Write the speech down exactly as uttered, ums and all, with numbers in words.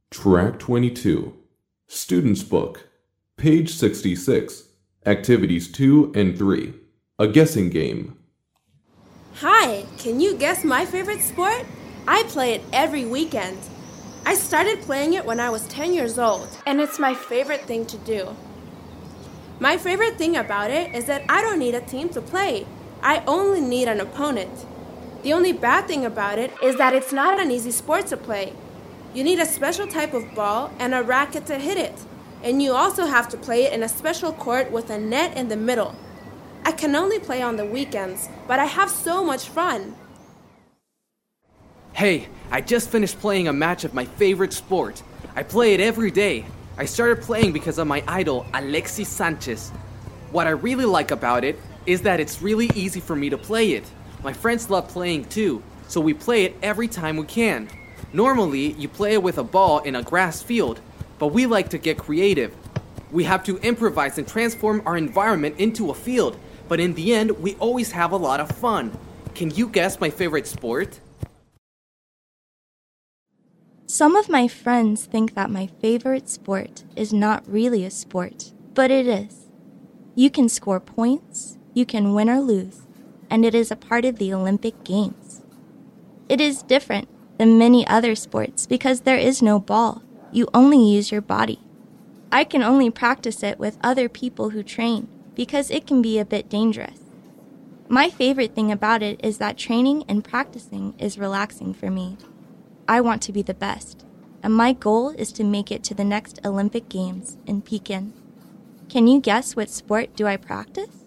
Track twenty-two, Student's Book, page sixty-six, Activities two and three, a guessing game. Hi, can you guess my favorite sport? I play it every weekend. I started playing it when I was ten years old, and it's my favorite thing to do. My favorite thing about it is that I don't need a team to play. I only need an opponent. The only bad thing about it is that it's not an easy sport to play. You need a special type of ball and a racket to hit it, and you also have to play it in a special court with a net in the middle. I can only play on the weekends, but I have so much fun. Hey, I just finished playing a match of my favorite sport. I play it every day. I started playing because of my idol, Alexis Sanchez. What I really like about it is that it's really easy for me to play it. My friends love playing too, so we play it every time we can. Normally, you play it with a ball in a grass field, but we like to get creative. We have to improvise and transform our environment into a field, but in the end, we always have a lot of fun. Can you guess my favorite sport? Some of my friends think that my favorite sport is not really a sport, but it is. You can score points, you can win or lose, and it is a part of the Olympic Games. It is different than many other sports because there is no ball. You only use your body. I can only practice it with other people who train because it can be a bit dangerous. My favorite thing about it is that training and practicing is relaxing for me. I want to be the best, and my goal is to make it to the next Olympic Games in Peking. Can you guess what sport do I practice?